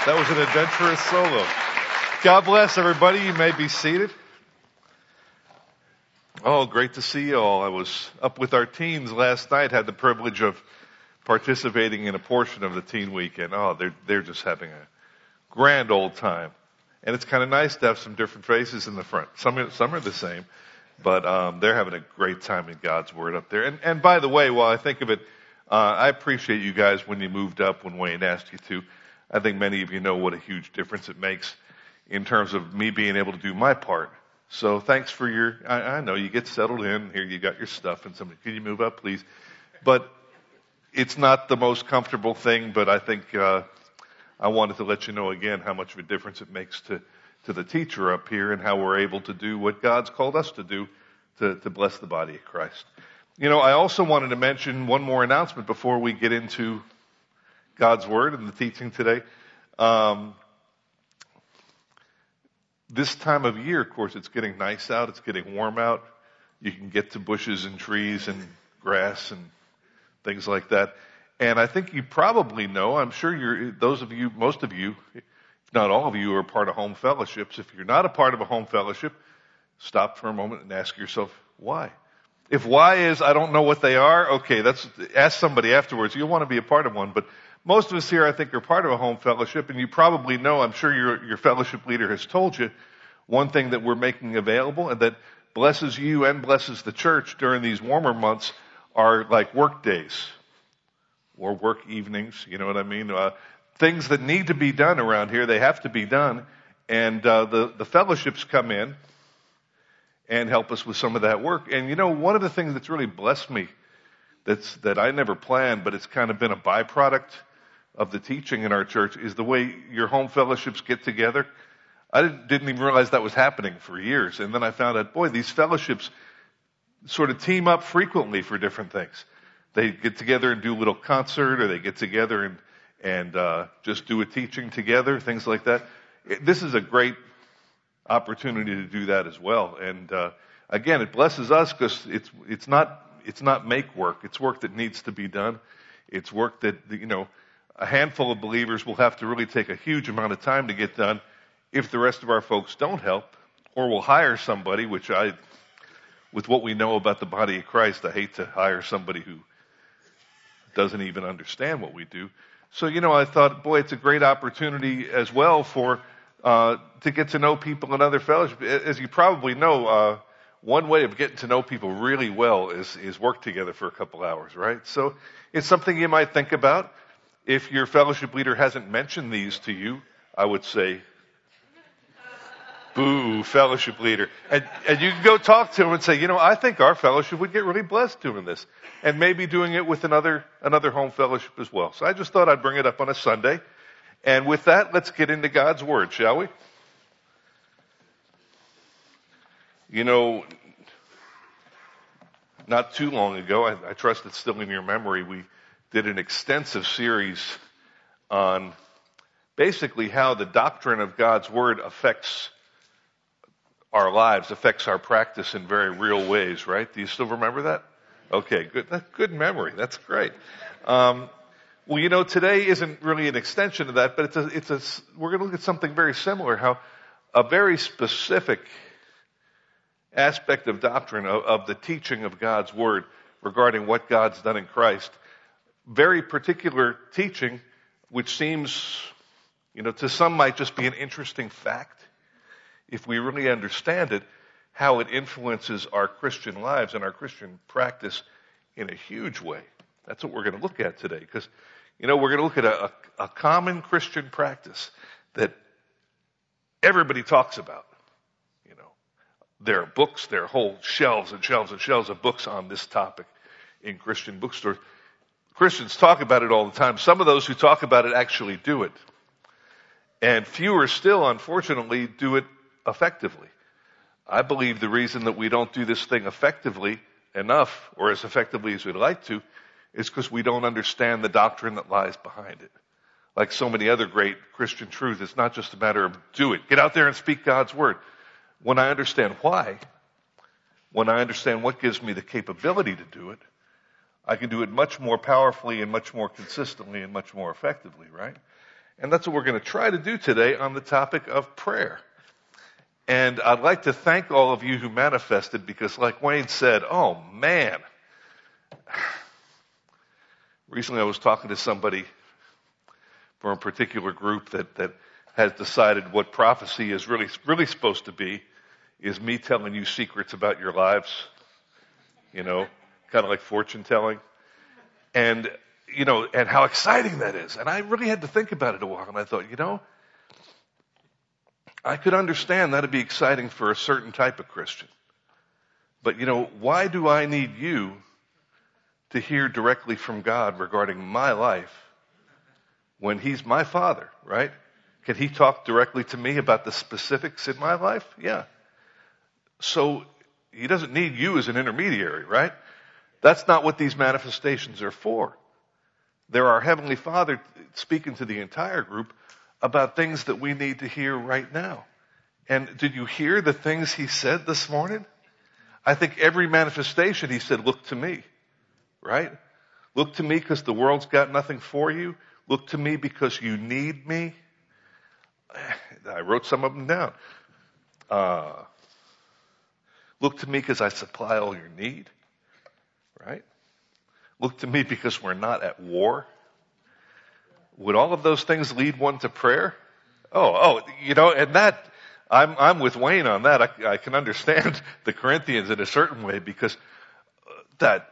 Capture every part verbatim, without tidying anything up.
That was an adventurous solo. God bless everybody. You may be seated. Oh, great to see you all. I was up with our teens last night, had the privilege of participating in a portion of the teen weekend. Oh, they're, they're just having a grand old time. And it's kind of nice to have some different faces in the front. Some are, some are the same, but um, they're having a great time in God's Word up there. And, and by the way, while I think of it, uh, I appreciate you guys when you moved up, when Wayne asked you to. I think many of you know what a huge difference it makes in terms of me being able to do my part. So thanks for your, I, I know you get settled in, here you got your stuff, and somebody, can you move up please? But it's not the most comfortable thing, but I think uh, I wanted to let you know again how much of a difference it makes to, to the teacher up here and how we're able to do what God's called us to do to, to bless the body of Christ. You know, I also wanted to mention one more announcement before we get into God's Word and the teaching today. Um, this time of year, of course, it's getting nice out. It's getting warm out. You can get to bushes and trees and grass and things like that. And I think you probably know, I'm sure you're, those of you, most of you, if not all of you, are part of home fellowships. If you're not a part of a home fellowship, stop for a moment and ask yourself, why? If why is, I don't know what they are, okay, that's, ask somebody afterwards. You'll want to be a part of one, but most of us here, I think, are part of a home fellowship, and you probably know, I'm sure your, your fellowship leader has told you, one thing that we're making available and that blesses you and blesses the church during these warmer months are like work days or work evenings, you know what I mean? Uh, things that need to be done around here, they have to be done, and uh, the, the fellowships come in and help us with some of that work. And you know, one of the things that's really blessed me that's that I never planned, but it's kind of been a byproduct of the teaching in our church is the way your home fellowships get together. I didn't, didn't even realize that was happening for years. And then I found out, boy, these fellowships sort of team up frequently for different things. They get together and do a little concert, or they get together and, and, uh, just do a teaching together, things like that. It, this is a great opportunity to do that as well. And, uh, again, it blesses us because it's, it's not, it's not make work. It's work that needs to be done. It's work that, you know, a handful of believers will have to really take a huge amount of time to get done if the rest of our folks don't help, or we'll hire somebody, which I, with what we know about the body of Christ, I hate to hire somebody who doesn't even understand what we do. So, you know, I thought, boy, it's a great opportunity as well for, uh, to get to know people in other fellowships. As you probably know, uh, one way of getting to know people really well is, is work together for a couple hours, right? So it's something you might think about. If your fellowship leader hasn't mentioned these to you, I would say, boo, fellowship leader. And, and you can go talk to him and say, you know, I think our fellowship would get really blessed doing this. And maybe doing it with another, another home fellowship as well. So I just thought I'd bring it up on a Sunday. And with that, let's get into God's Word, shall we? You know, not too long ago, I, I trust it's still in your memory, we did an extensive series on basically how the doctrine of God's Word affects our lives, affects our practice in very real ways, right? Do you still remember that? Okay, good. That's good memory. That's great. Um, well, you know, today isn't really an extension of that, but it's a, it's a, we're going to look at something very similar, how a very specific aspect of doctrine of, of the teaching of God's Word regarding what God's done in Christ, very particular teaching, which seems, you know, to some might just be an interesting fact. If we really understand it, how it influences our Christian lives and our Christian practice in a huge way. That's what we're going to look at today. Because, you know, we're going to look at a, a, a common Christian practice that everybody talks about. You know, there are books, there are whole shelves and shelves and shelves of books on this topic in Christian bookstores. Christians talk about it all the time. Some of those who talk about it actually do it. And fewer still, unfortunately, do it effectively. I believe the reason that we don't do this thing effectively enough, or as effectively as we'd like to, is because we don't understand the doctrine that lies behind it. Like so many other great Christian truths, it's not just a matter of do it. Get out there and speak God's Word. When I understand why, when I understand what gives me the capability to do it, I can do it much more powerfully and much more consistently and much more effectively, right? And that's what we're going to try to do today on the topic of prayer. And I'd like to thank all of you who manifested because like Wayne said, oh man, recently I was talking to somebody from a particular group that, that has decided what prophecy is really, really supposed to be is me telling you secrets about your lives, you know, kind of like fortune telling. And, you know, and how exciting that is. And I really had to think about it a while and I thought, you know, I could understand that'd be exciting for a certain type of Christian. But, you know, why do I need you to hear directly from God regarding my life when He's my Father, right? Can He talk directly to me about the specifics in my life? Yeah. So He doesn't need you as an intermediary, right? That's not what these manifestations are for. They're our Heavenly Father speaking to the entire group about things that we need to hear right now. And did you hear the things He said this morning? I think every manifestation He said, look to me, right? Look to me because the world's got nothing for you. Look to me because you need me. I wrote some of them down. Uh, look to me because I supply all your need, right? Look to me because we're not at war. Would all of those things lead one to prayer? Oh, oh, you know, and that, I'm, I'm with Wayne on that. I, I can understand the Corinthians in a certain way because that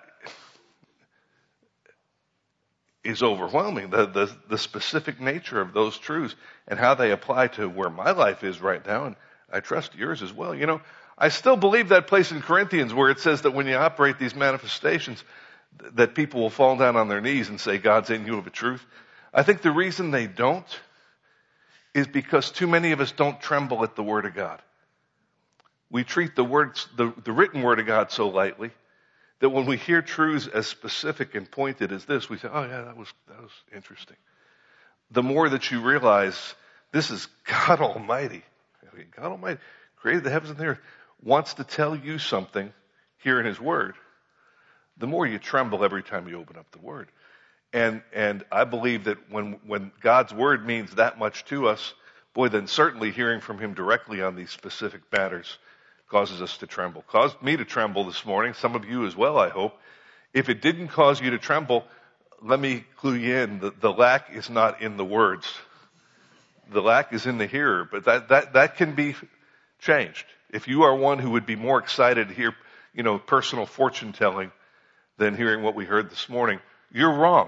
is overwhelming. The, the, the specific nature of those truths and how they apply to where my life is right now. And I trust yours as well. You know, I still believe that place in Corinthians where it says that when you operate these manifestations, that people will fall down on their knees and say, God's in you of a truth. I think the reason they don't is because too many of us don't tremble at the Word of God. We treat the words, the, the written Word of God so lightly that when we hear truths as specific and pointed as this, we say, oh yeah, that was, that was interesting. The more that you realize this is God Almighty, I mean, God Almighty created the heavens and the earth, wants to tell you something here in His Word, the more you tremble every time you open up the Word. And, and I believe that when, when God's Word means that much to us, boy, then certainly hearing from Him directly on these specific matters causes us to tremble. Caused me to tremble this morning, some of you as well, I hope. If it didn't cause you to tremble, let me clue you in. The, the lack is not in the words. The lack is in the hearer, but that, that, that can be changed. If you are one who would be more excited to hear, you know, personal fortune telling than hearing what we heard this morning, you're wrong.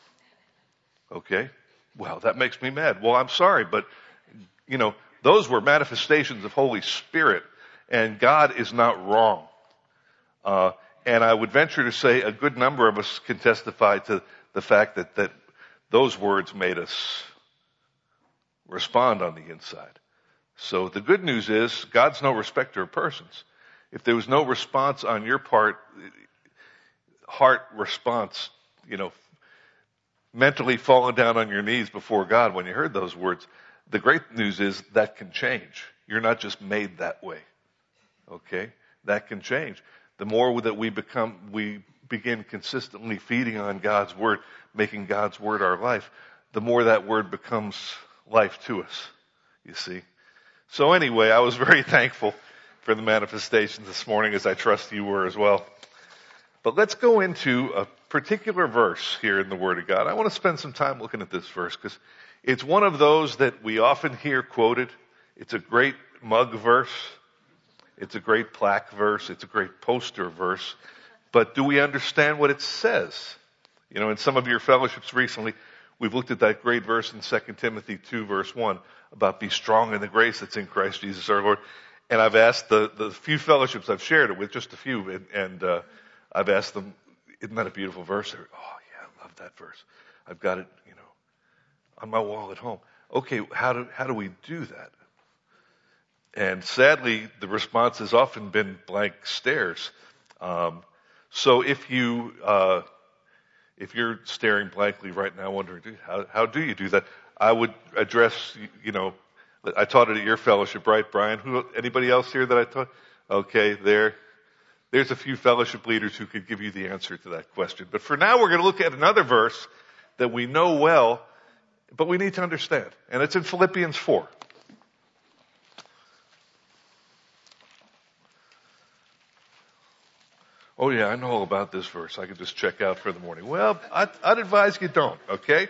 Okay? Well, that makes me mad. Well, I'm sorry, but, you know, those were manifestations of Holy Spirit, and God is not wrong. Uh, and I would venture to say a good number of us can testify to the fact that, that those words made us respond on the inside. So the good news is God's no respecter of persons. If there was no response on your part, heart response, you know, mentally falling down on your knees before God when you heard those words, the great news is that can change. You're not just made that way. Okay? That can change. The more that we become, we begin consistently feeding on God's Word, making God's Word our life, the more that Word becomes life to us. You see? So anyway, I was very thankful for the manifestations this morning, as I trust you were as well. But let's go into a particular verse here in the Word of God. I want to spend some time looking at this verse because it's one of those that we often hear quoted. It's a great mug verse. It's a great plaque verse. It's a great poster verse. But do we understand what it says? You know, in some of your fellowships recently, we've looked at that great verse in Second Timothy two verse one about be strong in the grace that's in Christ Jesus our Lord. And I've asked the, the few fellowships I've shared it with, just a few, and, and uh, I've asked them, isn't that a beautiful verse? They're, oh yeah, I love that verse. I've got it, you know, on my wall at home. Okay, how do, how do we do that? And sadly, the response has often been blank stares. Um, so if you, uh, if you're staring blankly right now, wondering, how, how do you do that? I would address, you know, I taught it at your fellowship, right, Brian? Who, anybody else here that I taught? Okay, there. There's a few fellowship leaders who could give you the answer to that question. But for now, we're going to look at another verse that we know well But we need to understand. And it's in Philippians four. Oh yeah, I know all about this verse. I could just check out for the morning. Well, I'd, I'd advise you don't, okay?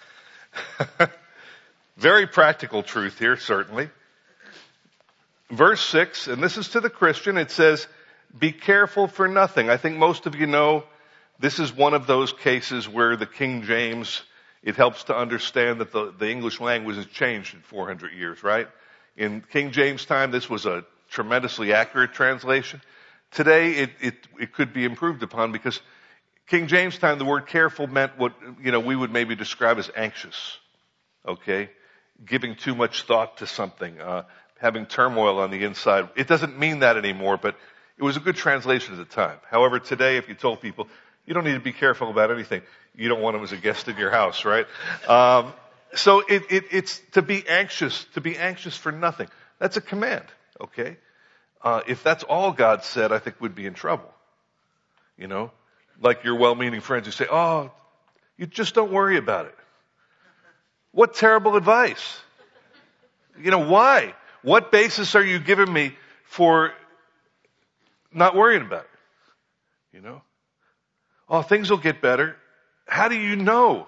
Very practical truth here, certainly. Verse six, and this is to the Christian, it says, be careful for nothing. I think most of you know this is one of those cases where the King James, it helps to understand that the, the English language has changed in four hundred years, right? In King James time, this was a tremendously accurate translation. Today, it, it, it could be improved upon because King James time, the word careful meant what, you know, we would maybe describe as anxious. Okay? Giving too much thought to something, uh, having turmoil on the inside. It doesn't mean that anymore, but it was a good translation at the time. However, today, if you told people, you don't need to be careful about anything, you don't want them as a guest in your house, right? Um, so it, it, it's to be anxious, to be anxious for nothing. That's a command, okay? Uh, if that's all God said, I think we'd be in trouble. You know? Like your well-meaning friends who say, oh, you just don't worry about it. What terrible advice. You know, why? What basis are you giving me for not worrying about it? You know? Oh, things will get better. How do you know?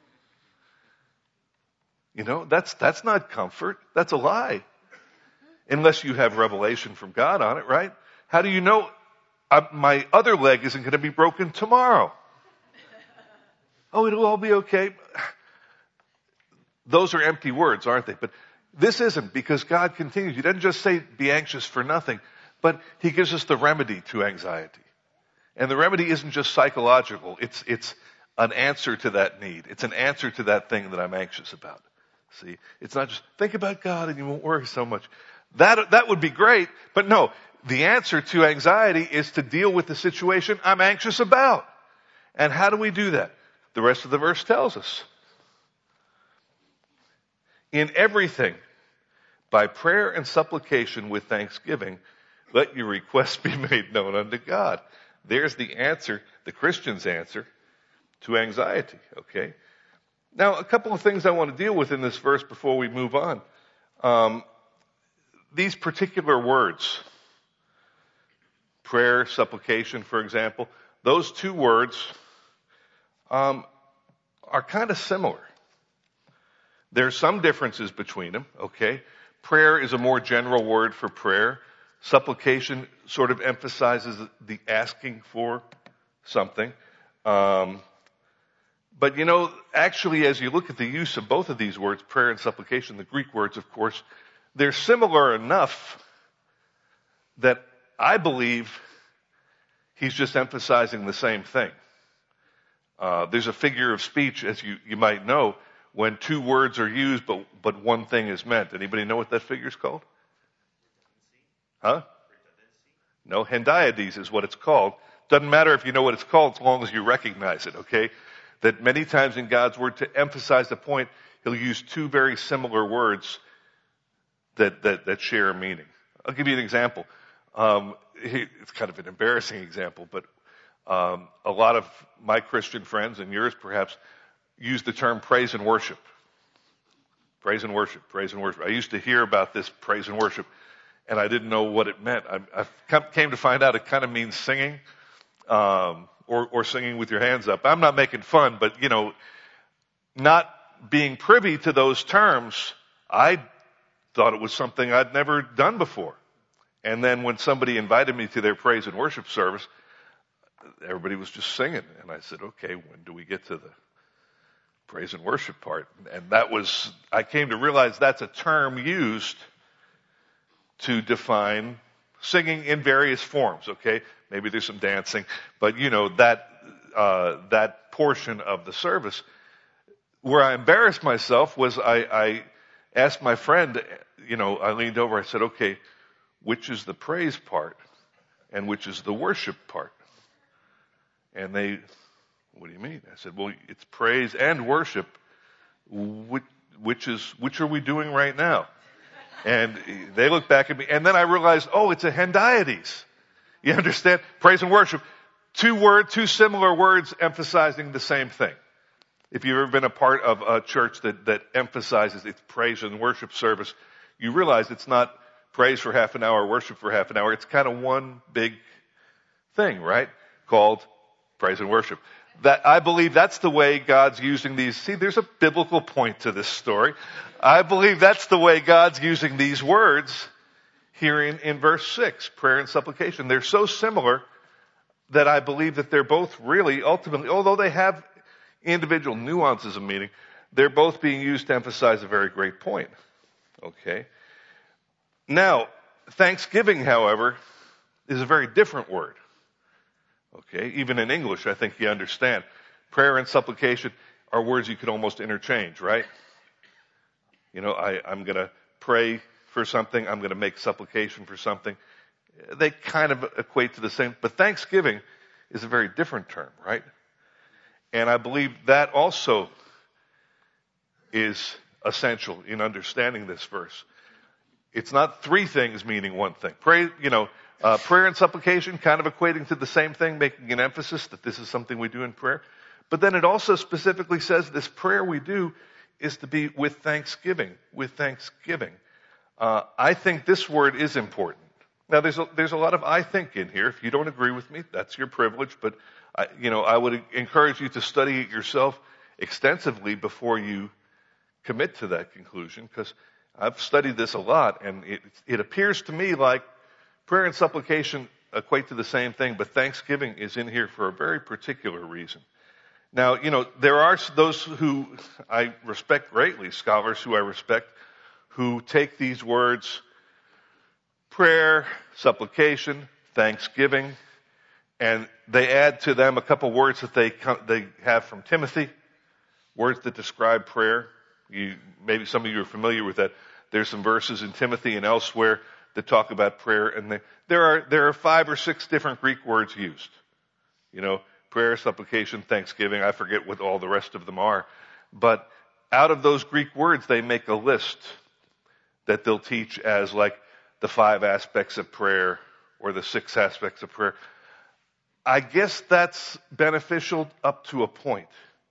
You know, that's, that's not comfort. That's a lie. Unless you have revelation from God on it, right? How do you know uh, my other leg isn't going to be broken tomorrow? Oh, it'll all be okay. Those are empty words, aren't they? But this isn't, because God continues. He doesn't just say be anxious for nothing, but he gives us the remedy to anxiety. And the remedy isn't just psychological. It's, it's an answer to that need. It's an answer to that thing that I'm anxious about. See, it's not just think about God and you won't worry so much. That, that would be great, but no, the answer to anxiety is to deal with the situation I'm anxious about. And how do we do that? The rest of the verse tells us. In everything, by prayer and supplication with thanksgiving, let your requests be made known unto God. There's the answer, the Christian's answer to anxiety, okay? Now, a couple of things I want to deal with in this verse before we move on. Um, These particular words, prayer, supplication, for example, those two words um, are kind of similar. There's some differences between them, okay? Prayer is a more general word for prayer. Supplication sort of emphasizes the asking for something. Um, but you know, actually, as you look at the use of both of these words, prayer and supplication, the Greek words, of course, they're similar enough that I believe he's just emphasizing the same thing. Uh, there's a figure of speech, as you, you might know, when two words are used, but, but one thing is meant. Anybody know what that figure's called? Huh? No, hendiades is what it's called. Doesn't matter if you know what it's called as long as you recognize it, okay? That many times in God's word, to emphasize the point, he'll use two very similar words that, that, that share a meaning. I'll give you an example. Um, it's kind of an embarrassing example, but um, a lot of my Christian friends, and yours perhaps, use the term praise and worship. Praise and worship, praise and worship. I used to hear about this praise and worship, and I didn't know what it meant. I, I came to find out it kind of means singing, um, or, or singing with your hands up. I'm not making fun, but, you know, not being privy to those terms, I thought it was something I'd never done before. And then when somebody invited me to their praise and worship service, everybody was just singing. And I said, okay, when do we get to the praise and worship part? And that was, I came to realize that's a term used to define singing in various forms, okay? Maybe there's some dancing, but you know, that, uh, that portion of the service. Where I embarrassed myself was I, I asked my friend, you know, I leaned over, I said, okay, which is the praise part and which is the worship part? And they, what do you mean? I said, well, it's praise and worship. Which, which is, which are we doing right now? And they looked back at me, and then I realized, oh, it's a hendiades. You understand? Praise and worship. Two word, two similar words emphasizing the same thing. If you've ever been a part of a church that, that emphasizes its praise and worship service, you realize it's not praise for half an hour, worship for half an hour. It's kind of one big thing, right? Called praise and worship. That, I believe that's the way God's using these. See, there's a biblical point to this story. I believe that's the way God's using these words here in, in verse six, prayer and supplication. They're so similar that I believe that they're both really ultimately, although they have individual nuances of meaning, they're both being used to emphasize a very great point. Okay. Now, thanksgiving, however, is a very different word. Okay. Even in English, I think you understand. Prayer and supplication are words you could almost interchange, right? You know, I, I'm going to pray for something. I'm going to make supplication for something. They kind of equate to the same, but thanksgiving is a very different term, right? And I believe that also is essential in understanding this verse. It's not three things meaning one thing. Pray, you know, uh, prayer and supplication kind of equating to the same thing, making an emphasis that this is something we do in prayer. But then it also specifically says this prayer we do is to be with thanksgiving, with thanksgiving. Uh, I think this word is important. Now, there's a, there's a lot of I think in here. If you don't agree with me, that's your privilege. But, I, you know, I would encourage you to study it yourself extensively before you commit to that conclusion, because I've studied this a lot, and it, it appears to me like prayer and supplication equate to the same thing, but thanksgiving is in here for a very particular reason. Now, you know, there are those who I respect greatly, scholars who I respect, who take these words, prayer, supplication, thanksgiving, and they add to them a couple words that they they have from Timothy, words that describe prayer. You, maybe some of you are familiar with that. There's some verses in Timothy and elsewhere that talk about prayer, and they, there are there are five or six different Greek words used. You know, prayer, supplication, thanksgiving. I forget what all the rest of them are, but out of those Greek words, they make a list that they'll teach as like the five aspects of prayer or the six aspects of prayer. I guess that's beneficial up to a point.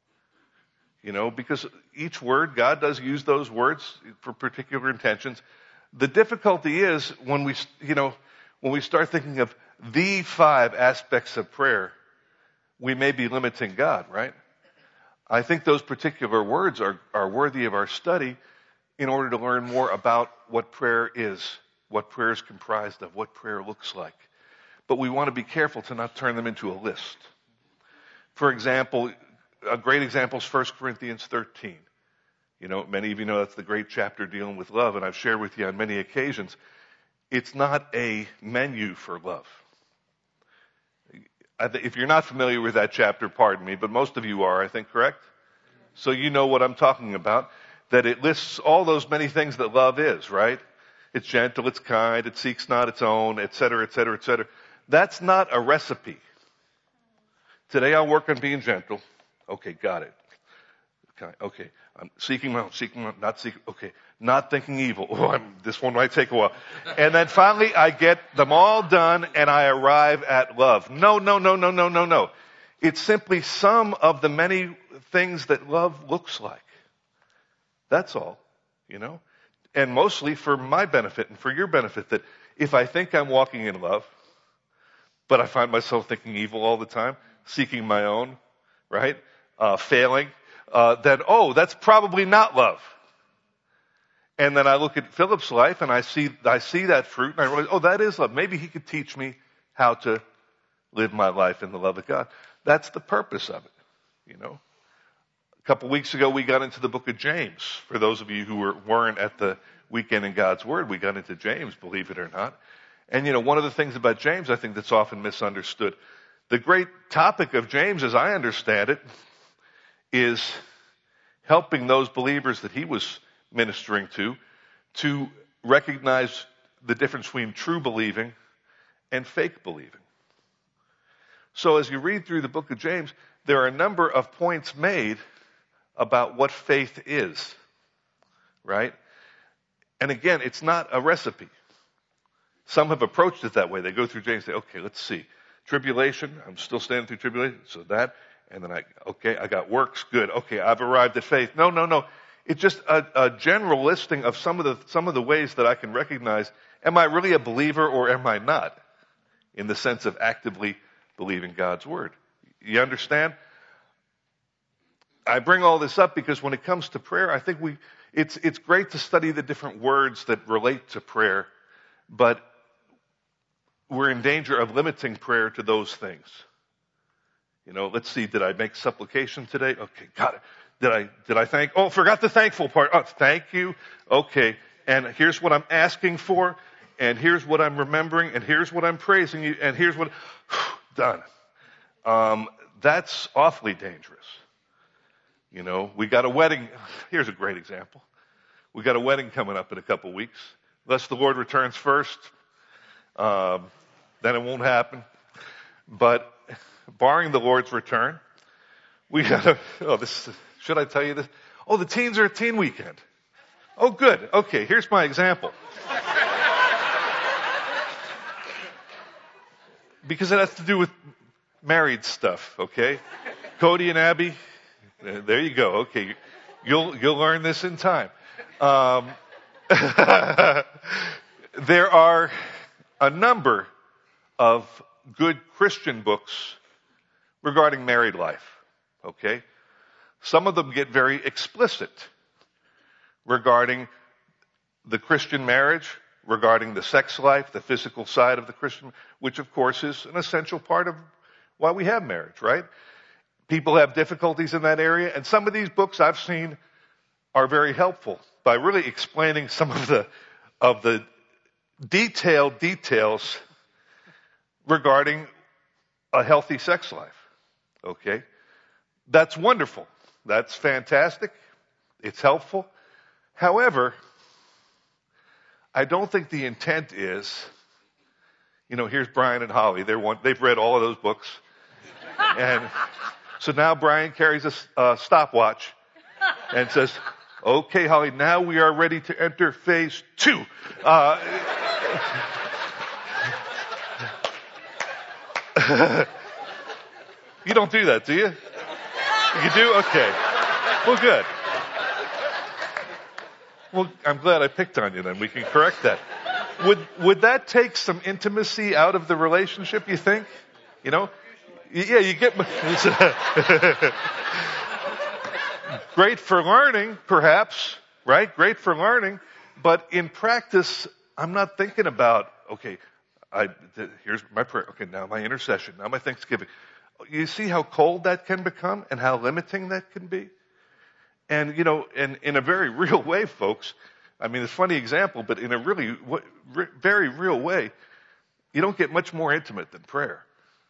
You know, because each word, God does use those words for particular intentions. The difficulty is when we, you know, when we start thinking of the five aspects of prayer, we may be limiting God, right? I think those particular words are, are worthy of our study in order to learn more about what prayer is, what prayer is comprised of, what prayer looks like. But we want to be careful to not turn them into a list. For example, a great example is First Corinthians thirteen. You know, many of you know that's the great chapter dealing with love, and I've shared with you on many occasions. It's not a menu for love. If you're not familiar with that chapter, pardon me, but most of you are, I think, correct? So you know what I'm talking about, that it lists all those many things that love is, right? It's gentle, it's kind, it seeks not its own, et cetera, et cetera, et cetera. That's not a recipe. Today I'll work on being gentle. Okay, got it. Okay, okay. I'm seeking my own, seeking my own, not seeking, okay. Not thinking evil. Oh, I'm, this one might take a while. And then finally I get them all done and I arrive at love. No, no, no, no, no, no, no. It's simply some of the many things that love looks like. That's all, you know. And mostly for my benefit and for your benefit, that if I think I'm walking in love, but I find myself thinking evil all the time, seeking my own, right? Uh, failing, uh, then, oh, that's probably not love. And then I look at Philip's life and I see, I see that fruit and I realize, oh, that is love. Maybe he could teach me how to live my life in the love of God. That's the purpose of it, you know. A couple weeks ago, we got into the book of James. For those of you who were, weren't at the weekend in God's Word, we got into James, believe it or not. And, you know, one of the things about James, I think that's often misunderstood. The great topic of James, as I understand it, is helping those believers that he was ministering to, to recognize the difference between true believing and fake believing. So as you read through the book of James, there are a number of points made about what faith is, right? And again, it's not a recipe. Some have approached it that way. They go through James and say, okay, let's see. Tribulation, I'm still standing through tribulation, so that. And then I, okay, I got works. Good. Okay, I've arrived at faith. No, no, no. It's just a, a general listing of some of the, some of the ways that I can recognize, am I really a believer or am I not? In the sense of actively believing God's word. You understand? I bring all this up because when it comes to prayer, I think we, it's, it's great to study the different words that relate to prayer, but we're in danger of limiting prayer to those things. You know, let's see, did I make supplication today? Okay, got it. Did I, did I thank, oh, forgot the thankful part. Oh, thank you. Okay. And here's what I'm asking for. And here's what I'm remembering. And here's what I'm praising you. And here's what, done. Um, that's awfully dangerous. You know, we got a wedding. Here's a great example. We got a wedding coming up in a couple weeks. Unless the Lord returns first, um, then it won't happen. But barring the Lord's return, we got to, oh, this, should I tell you this? Oh, the teens are a teen weekend. Oh, good. Okay, here's my example. Because it has to do with married stuff, okay? Cody and Abby, there you go. Okay, you'll, you'll learn this in time. Um, there are a number of good Christian books regarding married life, okay? Some of them get very explicit regarding the Christian marriage, regarding the sex life, the physical side of the Christian, which of course is an essential part of why we have marriage, right? People have difficulties in that area, and some of these books I've seen are very helpful by really explaining some of the, of the detailed details regarding a healthy sex life. Okay? That's wonderful. That's fantastic. It's helpful. However, I don't think the intent is, you know, here's Brian and Holly. They're one, they've read all of those books. And so now Brian carries a uh, stopwatch and says, okay, Holly, now we are ready to enter phase two. Uh, you don't do that, do you? You do? Okay. Well, good. Well, I'm glad I picked on you then. We can correct that. Would, would that take some intimacy out of the relationship, you think? You know? Yeah, you get... Great for learning, perhaps, right? Great for learning. But in practice, I'm not thinking about, okay, I, here's my prayer. Okay, now my intercession. Now my Thanksgiving. You see how cold that can become and how limiting that can be? And, you know, in, in a very real way, folks, I mean, it's a funny example, but in a really, very real way, you don't get much more intimate than prayer.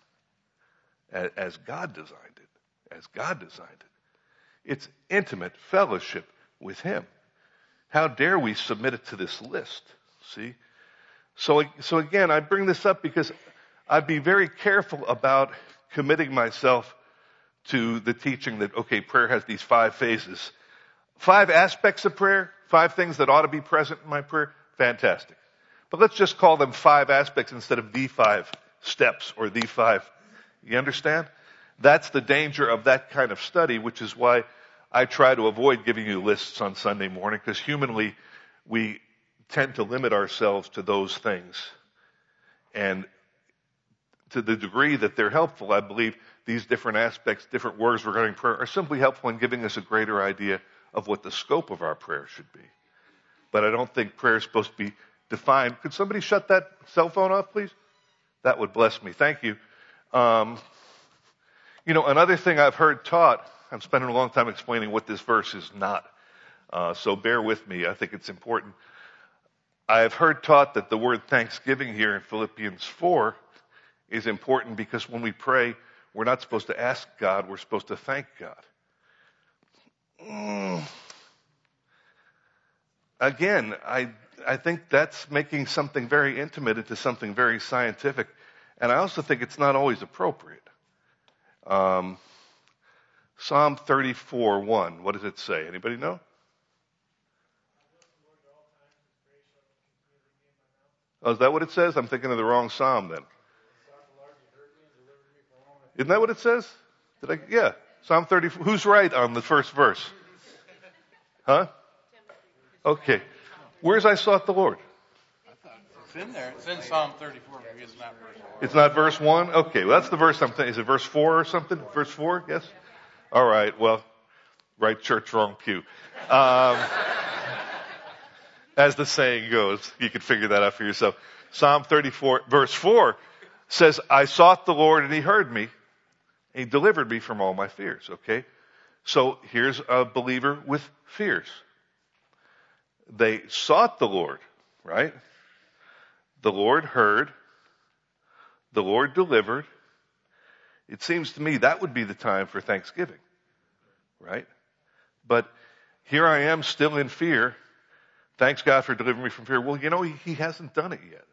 As God designed it. As God designed it. It's intimate fellowship with Him. How dare we submit it to this list? See? So, so again, I bring this up because I'd be very careful about committing myself to the teaching that, okay, prayer has these five phases. Five aspects of prayer, five things that ought to be present in my prayer. Fantastic. But let's just call them five aspects instead of the five steps or the five. You understand? That's the danger of that kind of study, which is why I try to avoid giving you lists on Sunday morning, because humanly we tend to limit ourselves to those things. And to the degree that they're helpful, I believe these different aspects, different words regarding prayer are simply helpful in giving us a greater idea of what the scope of our prayer should be. But I don't think prayer is supposed to be defined. Could somebody shut that cell phone off, please? That would bless me. Thank you. Um, you know, another thing I've heard taught, I'm spending a long time explaining what this verse is not. Uh, so bear with me. I think it's important. I've heard taught that the word thanksgiving here in Philippians four is important because when we pray, we're not supposed to ask God, we're supposed to thank God. Mm. Again, I, I think that's making something very intimate into something very scientific. And I also think it's not always appropriate. Um, Psalm thirty-four one, what does it say? Anybody know? Oh, is that what it says? I'm thinking of the wrong psalm then. Isn't that what it says? Did I? Yeah. Psalm thirty-four. Who's right on the first verse? Huh? Okay. Where's I sought the Lord? It's in there. It's in Psalm thirty-four, but it's not verse one. It's not verse one? Okay, well, that's the verse I'm thinking. Is it verse four or something? Verse four? Yes? All right, well, right church, wrong pew. Um, as the saying goes, you can figure that out for yourself. Psalm thirty-four, verse four says, I sought the Lord and he heard me. He delivered me from all my fears, okay? So here's a believer with fears. They sought the Lord, right? The Lord heard. The Lord delivered. It seems to me that would be the time for thanksgiving, right? But here I am still in fear. Thanks God for delivering me from fear. Well, you know, he, he hasn't done it yet.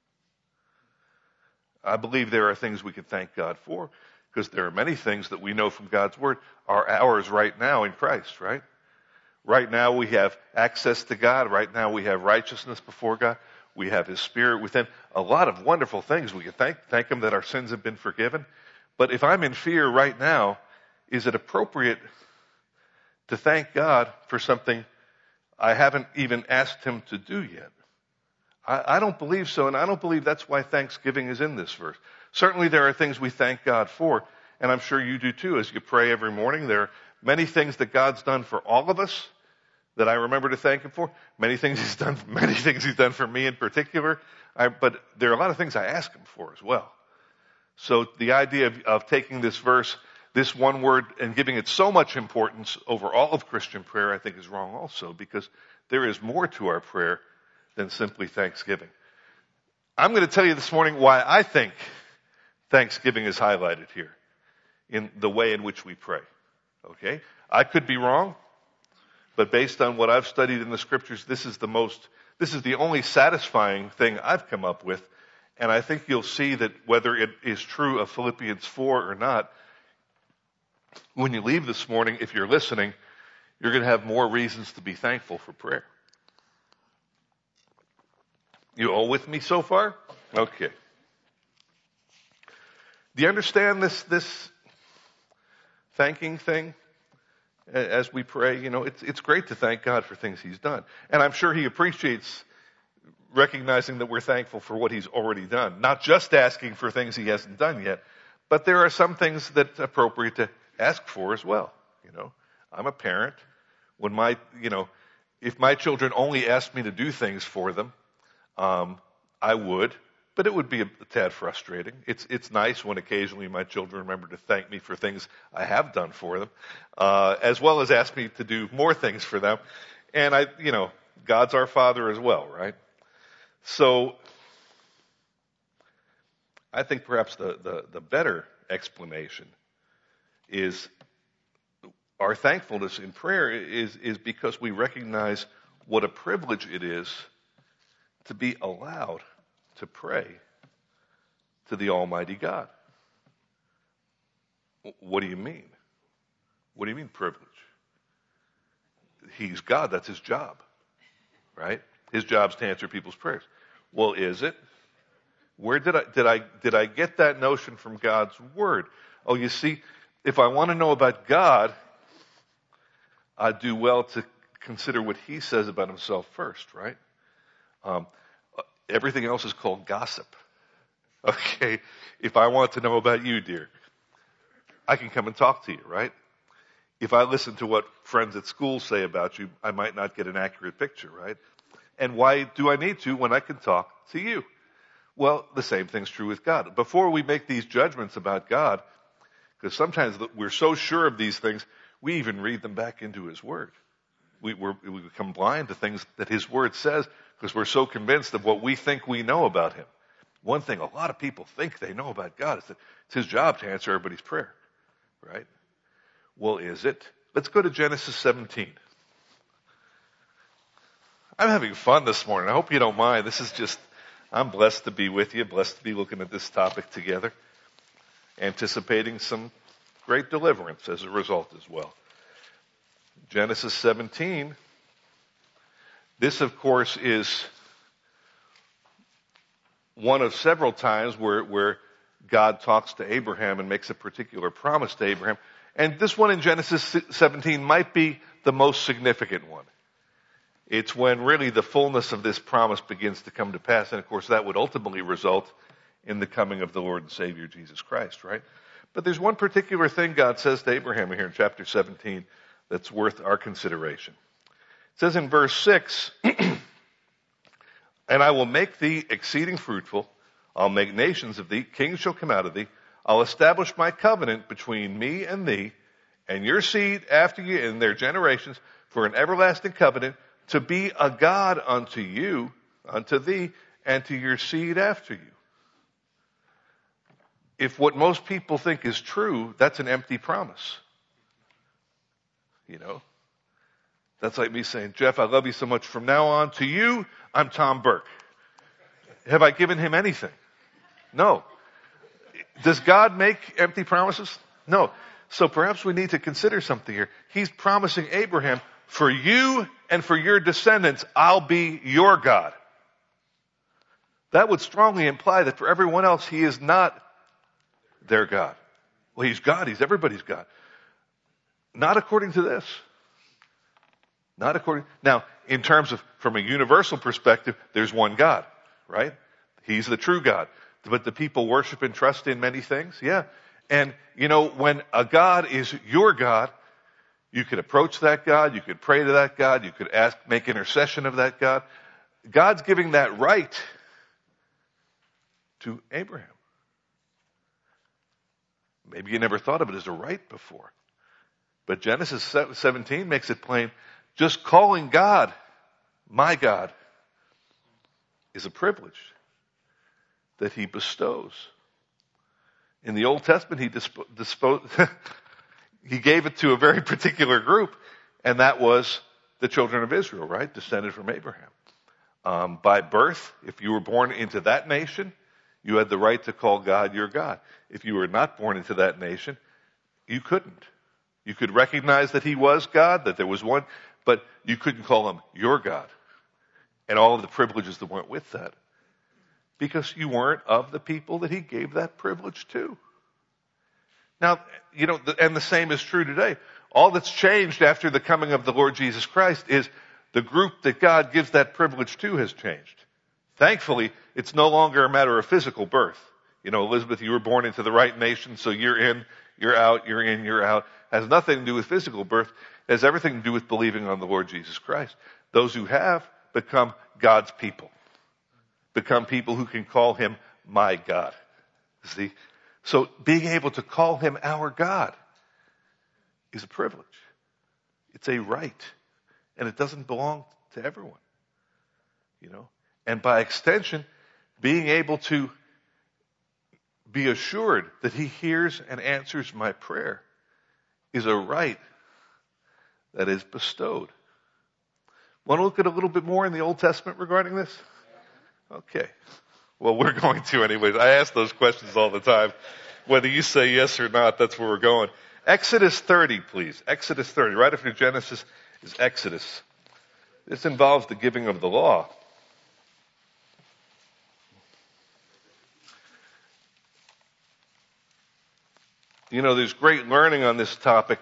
I believe there are things we can thank God for, because there are many things that we know from God's Word are ours right now in Christ, right? Right now we have access to God. Right now we have righteousness before God. We have His Spirit within. A lot of wonderful things we can thank, thank Him that our sins have been forgiven. But if I'm in fear right now, is it appropriate to thank God for something I haven't even asked Him to do yet? I, I don't believe so, and I don't believe that's why Thanksgiving is in this verse. Certainly there are things we thank God for, and I'm sure you do too as you pray every morning. There are many things that God's done for all of us that I remember to thank Him for. Many things He's done, many things He's done for me in particular. I, but there are a lot of things I ask Him for as well. So the idea of, of taking this verse, this one word, and giving it so much importance over all of Christian prayer, I think is wrong also, because there is more to our prayer than simply thanksgiving. I'm going to tell you this morning why I think thanksgiving is highlighted here in the way in which we pray. Okay? I could be wrong, but based on what I've studied in the scriptures, this is the most, this is the only satisfying thing I've come up with. And I think you'll see that whether it is true of Philippians four or not, when you leave this morning, if you're listening, you're going to have more reasons to be thankful for prayer. You all with me so far? Okay. Do you understand this, this thanking thing as we pray? You know, it's, it's great to thank God for things He's done. And I'm sure He appreciates recognizing that we're thankful for what He's already done. Not just asking for things He hasn't done yet, but there are some things that are appropriate to ask for as well. You know, I'm a parent. When my, you know, if my children only asked me to do things for them, um, I would, but it would be a, a tad frustrating. It's, it's nice when occasionally my children remember to thank me for things I have done for them, uh, as well as ask me to do more things for them. And I, you know, God's our Father as well, right? So I think perhaps the, the, the better explanation is our thankfulness in prayer is, is because we recognize what a privilege it is to be allowed to pray to the Almighty God. What do you mean? What do you mean privilege? He's God, that's His job, right? His job's to answer people's prayers. Well, is it? Where did I, did I, did I get that notion from God's Word? Oh, you see, if I want to know about God, I do well to consider what He says about Himself first, right? Um, everything else is called gossip. Okay? If I want to know about you, dear, I can come and talk to you, right? If I listen to what friends at school say about you, I might not get an accurate picture, right? And why do I need to when I can talk to you? Well, the same thing's true with God. Before we make these judgments about God, because sometimes we're so sure of these things, we even read them back into His Word. We, we're, we become blind to things that His Word says because we're so convinced of what we think we know about Him. One thing a lot of people think they know about God is that it's His job to answer everybody's prayer, right? Well, is it? Let's go to Genesis seventeen. I'm having fun this morning. I hope you don't mind. This is just, I'm blessed to be with you, blessed to be looking at this topic together, anticipating some great deliverance as a result as well. Genesis seventeen. This, of course, is one of several times where, where God talks to Abraham and makes a particular promise to Abraham. And this one in Genesis seventeen might be the most significant one. It's when really the fullness of this promise begins to come to pass. And of course, that would ultimately result in the coming of the Lord and Savior Jesus Christ, right? But there's one particular thing God says to Abraham here in chapter seventeen that's worth our consideration. It says in verse six, and I will make thee exceeding fruitful. I'll make nations of thee. Kings shall come out of thee. I'll establish my covenant between me and thee and your seed after you in their generations for an everlasting covenant to be a God unto you, unto thee, and to your seed after you. If what most people think is true, that's an empty promise. You know? That's like me saying, Jeff, I love you so much. From now on, to you, I'm Tom Burke. Have I given him anything? No. Does God make empty promises? No. So perhaps we need to consider something here. He's promising Abraham, for you and for your descendants, I'll be your God. That would strongly imply that for everyone else, he is not their God. Well, he's God. He's everybody's God. Not according to this. Not according. Now, in terms of, from a universal perspective, there's one God, right? He's the true God. But the people worship and trust in many things. Yeah. And, you know, when a God is your God, you could approach that God. You could pray to that God. You could ask, make intercession of that God. God's giving that right to Abraham. Maybe you never thought of it as a right before. But Genesis seventeen makes it plain. Just calling God my God is a privilege that he bestows. In the Old Testament, he dispo- dispo- he gave it to a very particular group, and that was the children of Israel, right? Descended from Abraham. Um, by birth, if you were born into that nation, you had the right to call God your God. If you were not born into that nation, you couldn't. You could recognize that he was God, that there was one, but you couldn't call him your God. And all of the privileges that went with that. Because you weren't of the people that he gave that privilege to. Now, you know, and the same is true today. All that's changed after the coming of the Lord Jesus Christ is the group that God gives that privilege to has changed. Thankfully, it's no longer a matter of physical birth. You know, Elizabeth, you were born into the right nation, so you're in, you're out, you're in, you're out. It has nothing to do with physical birth. It has everything to do with believing on the Lord Jesus Christ. Those who have become God's people. Become people who can call him my God. See? So being able to call him our God is a privilege. It's a right. And it doesn't belong to everyone. You know? And by extension, being able to be assured that he hears and answers my prayer is a right that is bestowed. Want to look at a little bit more in the Old Testament regarding this? Okay. Well, we're going to anyways. I ask those questions all the time. Whether you say yes or not, that's where we're going. Exodus thirty, please. Exodus thirty. Right after Genesis is Exodus. This involves the giving of the law. You know, there's great learning on this topic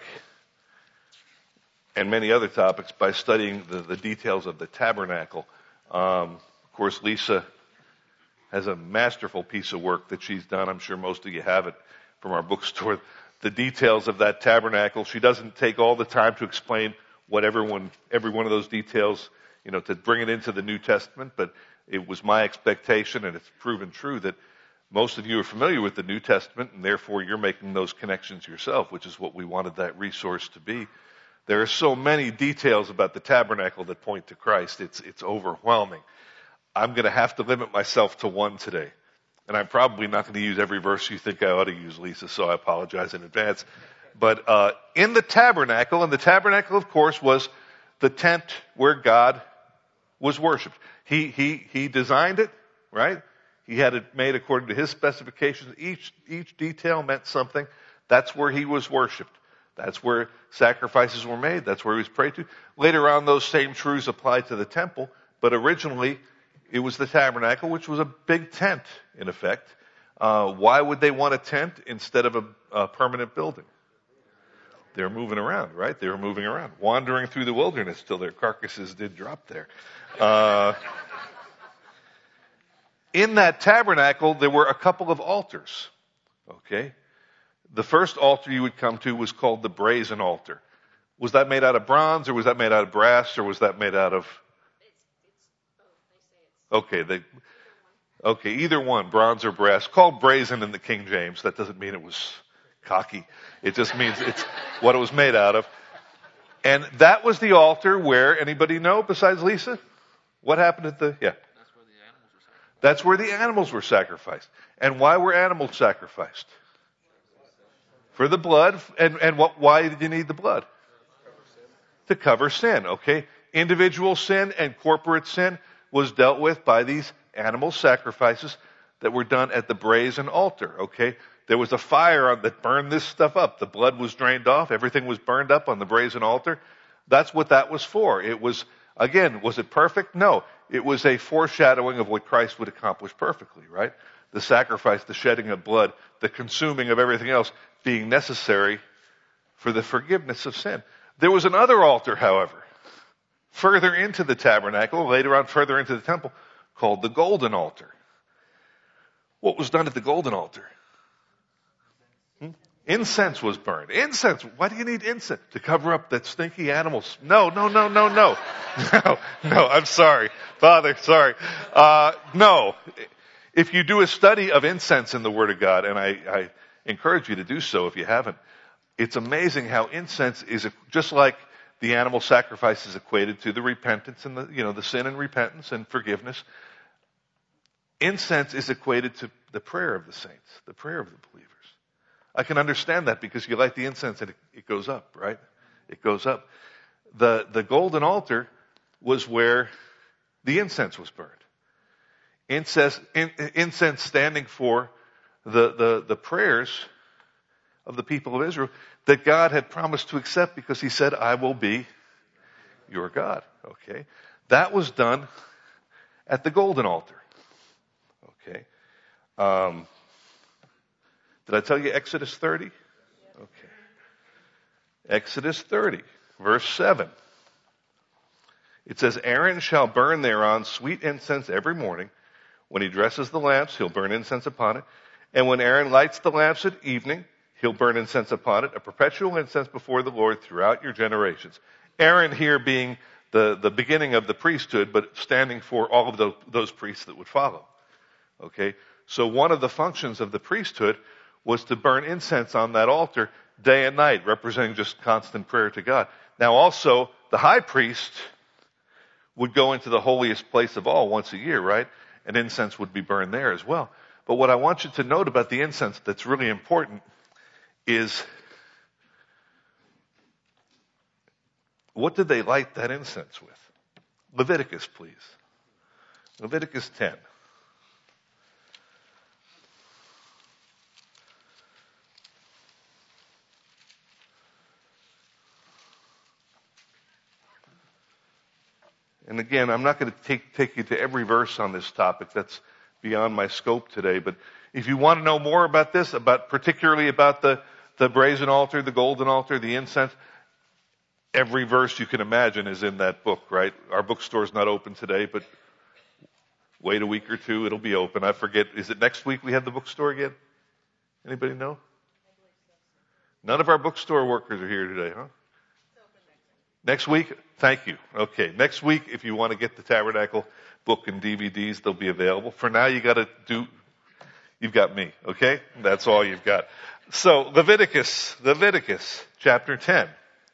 and many other topics by studying the, the details of the tabernacle. Um, of course, Lisa has a masterful piece of work that she's done. I'm sure most of you have it from our bookstore. The details of that tabernacle. She doesn't take all the time to explain what everyone, every one of those details, you know, to bring it into the New Testament, but it was my expectation, and it's proven true, that most of you are familiar with the New Testament, and therefore you're making those connections yourself, which is what we wanted that resource to be. There are so many details about the tabernacle that point to Christ. It's, it's overwhelming. I'm going to have to limit myself to one today. And I'm probably not going to use every verse you think I ought to use, Lisa, so I apologize in advance. But uh, in the tabernacle, and the tabernacle, of course, was the tent where God was worshipped. He, he, he designed it, right? He had it made according to his specifications. Each, each detail meant something. That's where he was worshipped. That's where sacrifices were made. That's where he was prayed to. Later on, those same truths applied to the temple, but originally it was the tabernacle, which was a big tent, in effect. Uh, why would they want a tent instead of a, a permanent building? They were moving around, right? They were moving around, wandering through the wilderness till their carcasses did drop there. Uh, in that tabernacle, there were a couple of altars. Okay? The first altar you would come to was called the brazen altar. Was that made out of bronze, or was that made out of brass, or was that made out of... Okay, they... Okay, either one, bronze or brass. Called brazen in the King James. That doesn't mean it was cocky. It just means it's what it was made out of. And that was the altar where, anybody know besides Lisa? What happened at the, yeah. That's where the animals were sacrificed. And why were animals sacrificed? For the blood. And, and what, why did you need the blood? To cover sin, okay? Individual sin and corporate sin was dealt with by these animal sacrifices that were done at the brazen altar, okay? There was a fire on that burned this stuff up. The blood was drained off. Everything was burned up on the brazen altar. That's what that was for. It was, again, was it perfect? No. It was a foreshadowing of what Christ would accomplish perfectly, right? The sacrifice, the shedding of blood, the consuming of everything else being necessary for the forgiveness of sin. There was another altar, however, further into the tabernacle, later on further into the temple, called the golden altar. What was done at the golden altar? Hmm? Incense was burned. Incense. Why do you need incense? To cover up that stinky animals. No, no, no, no, no. No, no, I'm sorry. Father, sorry. Uh, no. If you do a study of incense in the Word of God, and I, I encourage you to do so if you haven't, it's amazing how incense is a, just like the animal sacrifice is equated to the repentance and the, you know, the sin and repentance and forgiveness. Incense is equated to the prayer of the saints, the prayer of the believers. I can understand that because you light the incense and it, it goes up, right? It goes up. The, the golden altar was where the incense was burned. Incense, in, incense standing for the, the, the prayers of the people of Israel that God had promised to accept because he said, I will be your God. Okay. That was done at the golden altar. Okay. Um, did I tell you Exodus thirty? Okay. Exodus thirty, verse seven. It says, Aaron shall burn thereon sweet incense every morning. When he dresses the lamps, he'll burn incense upon it. And when Aaron lights the lamps at evening, he'll burn incense upon it, a perpetual incense before the Lord throughout your generations. Aaron here being the, the beginning of the priesthood, but standing for all of the, those priests that would follow. Okay? So one of the functions of the priesthood was to burn incense on that altar day and night, representing just constant prayer to God. Now also, the high priest would go into the holiest place of all once a year, right? And incense would be burned there as well. But what I want you to note about the incense that's really important is, what did they light that incense with? Leviticus, please. Leviticus ten. And again, I'm not going to take, take you to every verse on this topic. That's beyond my scope today. But if you want to know more about this, about particularly about the, the brazen altar, the golden altar, the incense, every verse you can imagine is in that book, right? Our bookstore's not open today, but wait a week or two, it'll be open. I forget, is it next week we have the bookstore again? Anybody know? None of our bookstore workers are here today, huh? Next week? Thank you. Okay. Next week, if you want to get the Tabernacle book and D V Ds, they'll be available. For now, you got to do, you've got me. Okay? That's all you've got. So, Leviticus, Leviticus chapter ten.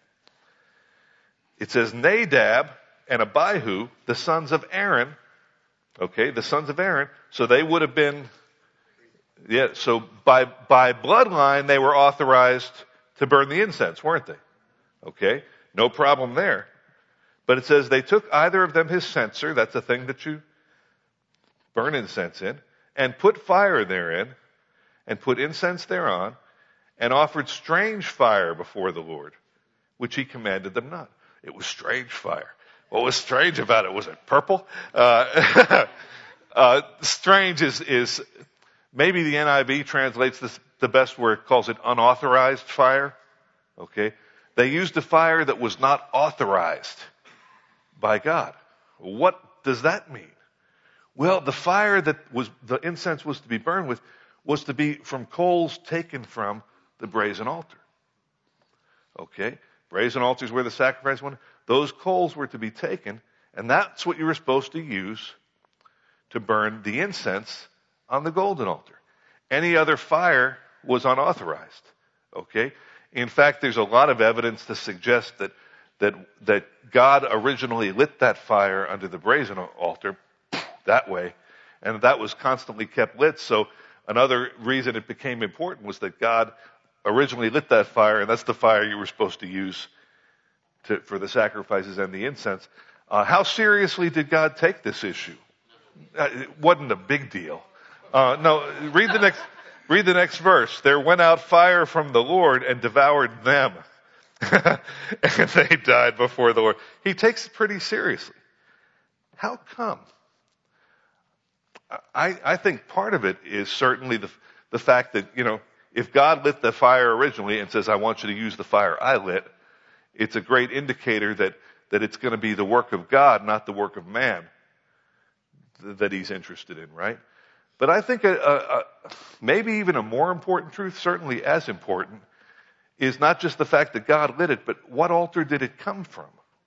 It says, Nadab and Abihu, the sons of Aaron, okay, the sons of Aaron, so they would have been, yeah, so by, by bloodline, they were authorized to burn the incense, weren't they? Okay? No problem there. But it says they took either of them his censer, that's a thing that you burn incense in, and put fire therein, and put incense thereon, and offered strange fire before the Lord, which he commanded them not. It was strange fire. What was strange about it? Was it purple? Uh, uh, strange is, is Maybe the N I V translates this the best where it calls it unauthorized fire. Okay. They used a fire that was not authorized by God. What does that mean? Well, the fire that was, the incense was to be burned with, was to be from coals taken from the brazen altar. Okay? Brazen altar is where the sacrifice went. Those coals were to be taken, and that's what you were supposed to use to burn the incense on the golden altar. Any other fire was unauthorized. Okay? In fact, there's a lot of evidence to suggest that that that God originally lit that fire under the brazen altar that way, and that was constantly kept lit. So another reason it became important was that God originally lit that fire, and that's the fire you were supposed to use to, for the sacrifices and the incense. Uh, how seriously did God take this issue? Uh, it wasn't a big deal. Uh, no, read the next, read the next verse. There went out fire from the Lord and devoured them. And they died before the Lord. He takes it pretty seriously. How come? I, I think part of it is certainly the, the fact that, you know, if God lit the fire originally and says, I want you to use the fire I lit, it's a great indicator that, that it's going to be the work of God, not the work of man, that he's interested in, right? But I think a, a, a, maybe even a more important truth, certainly as important, is not just the fact that God lit it, but what altar did it come from?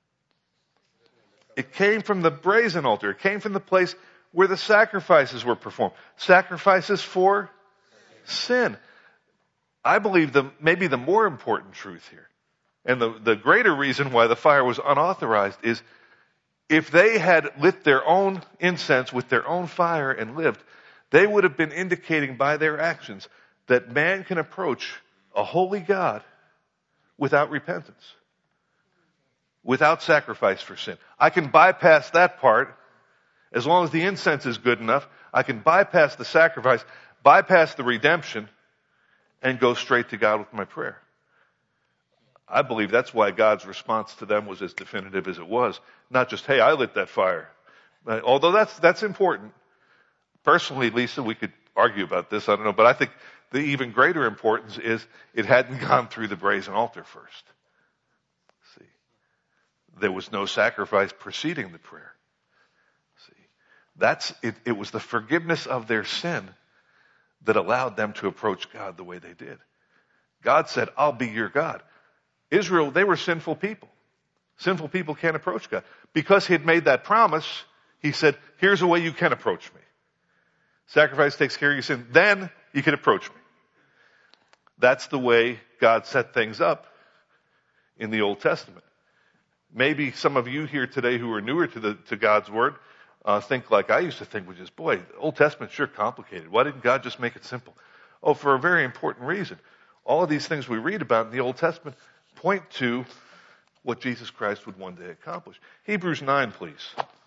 It came from the brazen altar. It came from the place where the sacrifices were performed. Sacrifices for sin. I believe the, maybe the more important truth here, and the, the greater reason why the fire was unauthorized, is if they had lit their own incense with their own fire and lived, they would have been indicating by their actions that man can approach a holy God without repentance, without sacrifice for sin. I can bypass that part. As long as the incense is good enough, I can bypass the sacrifice, bypass the redemption, and go straight to God with my prayer. I believe that's why God's response to them was as definitive as it was. Not just, hey, I lit that fire. Although that's, that's important. Personally, Lisa, we could argue about this, I don't know, but I think the even greater importance is it hadn't gone through the brazen altar first. See, there was no sacrifice preceding the prayer. See, that's it. It was the forgiveness of their sin that allowed them to approach God the way they did. God said, I'll be your God. Israel, they were sinful people. Sinful people can't approach God. Because he had made that promise, he said, here's a way you can approach me. Sacrifice takes care of your sin. Then you can approach me. That's the way God set things up in the Old Testament. Maybe some of you here today who are newer to the to God's Word uh, think like I used to think, which is, boy, the Old Testament's sure complicated. Why didn't God just make it simple? Oh, for a very important reason. All of these things we read about in the Old Testament point to what Jesus Christ would one day accomplish. Hebrews nine, please.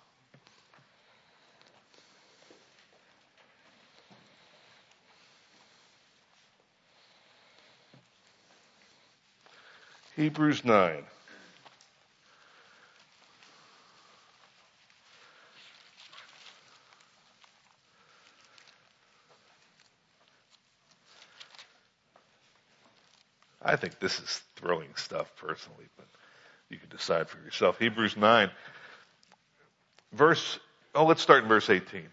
Hebrews nine. I think this is thrilling stuff personally, but you can decide for yourself. Hebrews nine, verse, oh, let's start in verse eighteen.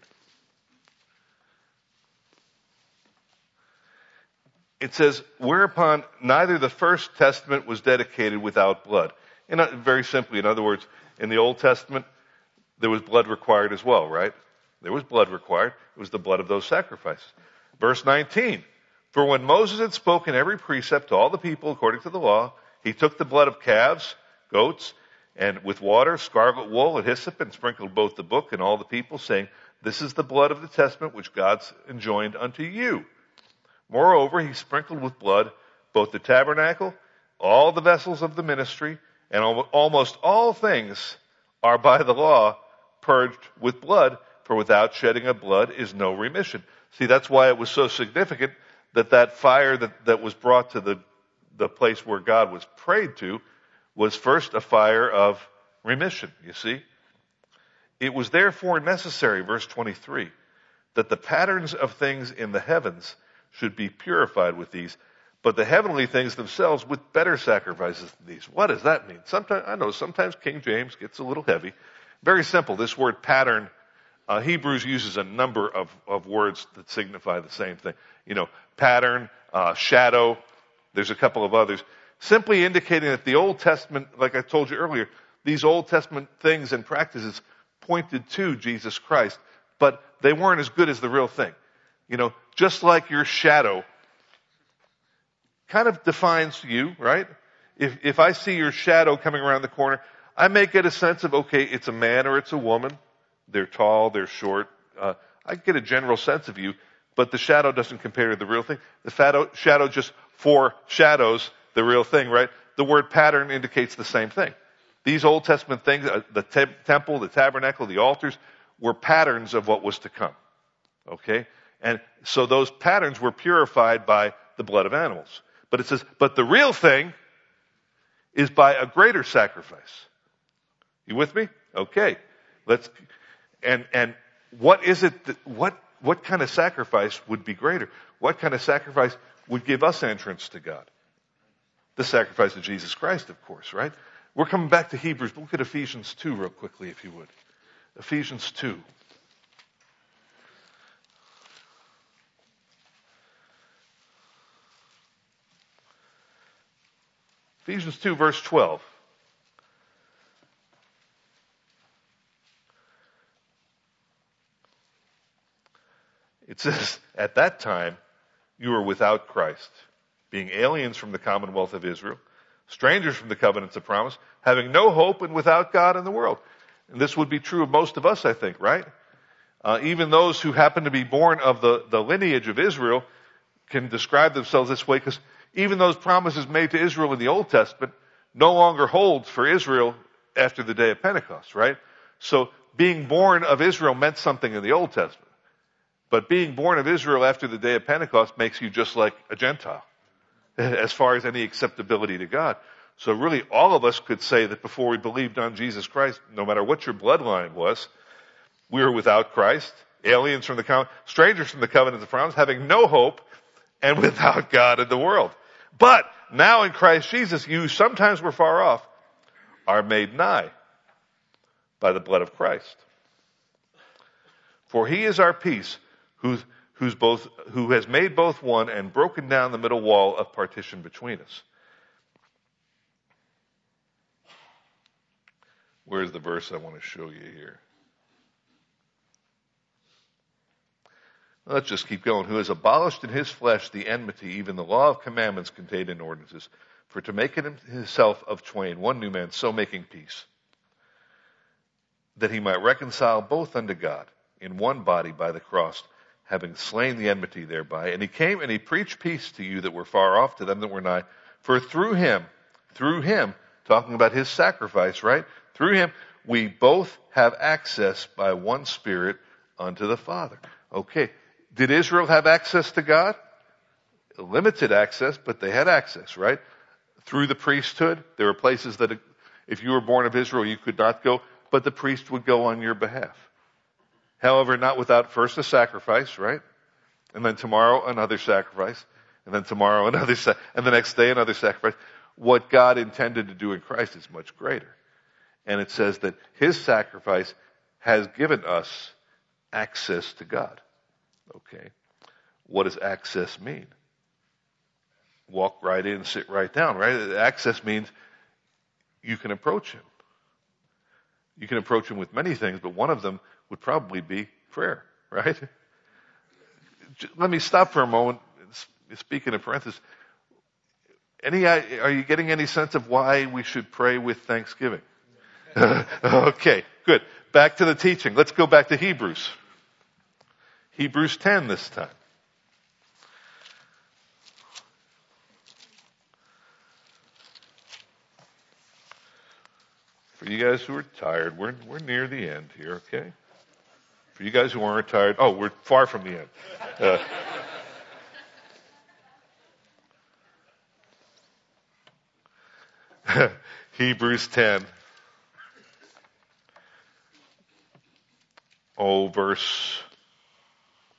It says, whereupon neither the first testament was dedicated without blood. And very simply, in other words, in the Old Testament, there was blood required as well, right? There was blood required. It was the blood of those sacrifices. Verse nineteen, for when Moses had spoken every precept to all the people according to the law, he took the blood of calves, goats, and with water, scarlet wool, and hyssop, and sprinkled both the book and all the people, saying, this is the blood of the testament which God's enjoined unto you. Moreover, he sprinkled with blood both the tabernacle, all the vessels of the ministry, and almost all things are by the law purged with blood, for without shedding of blood is no remission. See, that's why it was so significant that that fire that, that was brought to the, the place where God was prayed to was first a fire of remission, you see. It was therefore necessary, verse twenty-three, that the patterns of things in the heavens should be purified with these, but the heavenly things themselves with better sacrifices than these. What does that mean? Sometimes, I know sometimes King James gets a little heavy. Very simple. This word pattern, uh, Hebrews uses a number of, of words that signify the same thing. You know, pattern, uh, shadow, there's a couple of others. Simply indicating that the Old Testament, like I told you earlier, these Old Testament things and practices pointed to Jesus Christ, but they weren't as good as the real thing. You know, just like your shadow kind of defines you, right? If, if I see your shadow coming around the corner, I may get a sense of, okay, it's a man or it's a woman. They're tall, they're short. Uh, I get a general sense of you, but the shadow doesn't compare to the real thing. The shadow, shadow just foreshadows the real thing, right? The word pattern indicates the same thing. These Old Testament things, uh, the te- temple, the tabernacle, the altars, were patterns of what was to come. Okay? And so those patterns were purified by the blood of animals. But it says, but the real thing is by a greater sacrifice. You with me? Okay. Let's, and, and what is it that, what, what kind of sacrifice would be greater? What kind of sacrifice would give us entrance to God? The sacrifice of Jesus Christ, of course, right? We're coming back to Hebrews. Look at Ephesians two real quickly, if you would. Ephesians two. Ephesians two, verse twelve. It says, at that time, you were without Christ, being aliens from the commonwealth of Israel, strangers from the covenants of promise, having no hope and without God in the world. And this would be true of most of us, I think, right? Uh, even those who happen to be born of the, the lineage of Israel can describe themselves this way, because even those promises made to Israel in the Old Testament no longer hold for Israel after the day of Pentecost, right? So being born of Israel meant something in the Old Testament. But being born of Israel after the day of Pentecost makes you just like a Gentile as far as any acceptability to God. So really all of us could say that before we believed on Jesus Christ, no matter what your bloodline was, we were without Christ, aliens from the com- strangers from the covenants of promise, having no hope and without God in the world. But now in Christ Jesus, you sometimes were far off, are made nigh by the blood of Christ. For he is our peace, who's, who's both, who has made both one and broken down the middle wall of partition between us. Where's the verse I want to show you here? Let's just keep going. Who has abolished in his flesh the enmity, even the law of commandments contained in ordinances, for to make it himself of twain, one new man, so making peace, that he might reconcile both unto God in one body by the cross, having slain the enmity thereby. And he came and he preached peace to you that were far off, to them that were nigh. For through him, through him, talking about his sacrifice, right? Through him, we both have access by one Spirit unto the Father. Okay. Did Israel have access to God? Limited access, but they had access, right? Through the priesthood. There were places that if you were born of Israel, you could not go, but the priest would go on your behalf. However, not without first a sacrifice, right? And then tomorrow another sacrifice. And then tomorrow another sa- and the next day another sacrifice. What God intended to do in Christ is much greater. And it says that his sacrifice has given us access to God. Okay. What does access mean? Walk right in, sit right down, right? Access means you can approach him. You can approach him with many things, but one of them would probably be prayer, right? Let me stop for a moment, speak in a parenthesis. Any, are you getting any sense of why we should pray with thanksgiving? Okay, good. Back to the teaching. Let's go back to Hebrews. Hebrews ten this time. For you guys who are tired, we're, we're near the end here, okay? For you guys who aren't tired, oh, we're far from the end. Uh, Hebrews ten. Oh, verse